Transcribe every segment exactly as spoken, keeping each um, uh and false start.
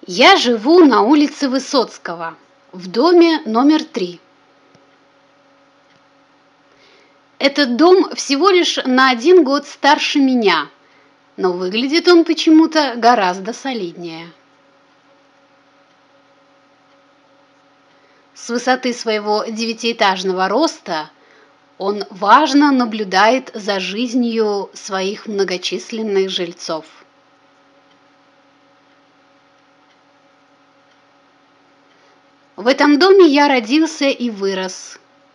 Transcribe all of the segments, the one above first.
Я живу на улице Высоцкого, в доме номер три. Этот дом всего лишь на один год старше меня, но выглядит он почему-то гораздо солиднее. С высоты своего девятиэтажного роста он важно наблюдает за жизнью своих многочисленных жильцов. В этом доме я родился и вырос.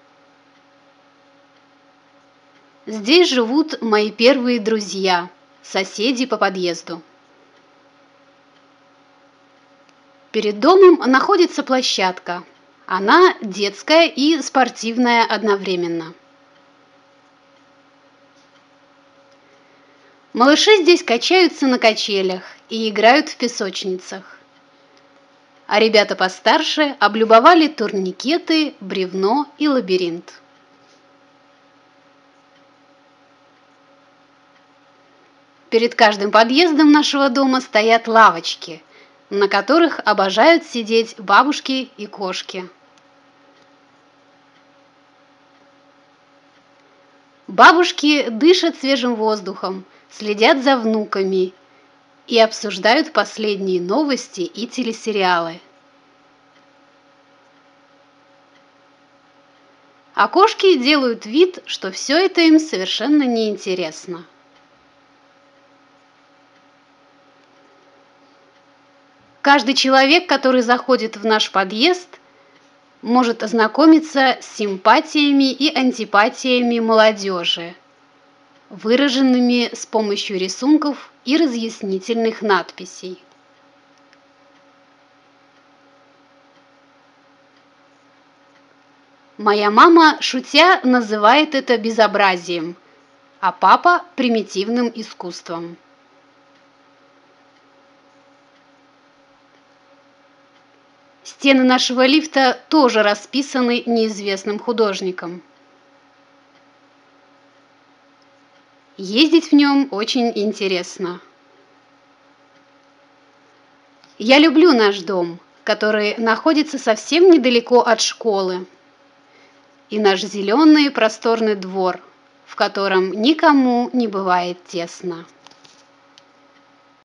Здесь живут мои первые друзья, соседи по подъезду. Перед домом находится площадка. Она детская и спортивная одновременно. Малыши здесь качаются на качелях и играют в песочницах. А ребята постарше облюбовали турникеты, бревно и лабиринт. Перед каждым подъездом нашего дома стоят лавочки, на которых обожают сидеть бабушки и кошки. Бабушки дышат свежим воздухом, следят за внуками и обсуждают последние новости и телесериалы. А кошки делают вид, что все это им совершенно неинтересно. Каждый человек, который заходит в наш подъезд, может ознакомиться с симпатиями и антипатиями молодежи, выраженными с помощью рисунков и разъяснительных надписей. Моя мама, шутя, называет это безобразием, а папа – примитивным искусством. Стены нашего лифта тоже расписаны неизвестным художником. Ездить в нем очень интересно. Я люблю наш дом, который находится совсем недалеко от школы, и наш зеленый просторный двор, в котором никому не бывает тесно.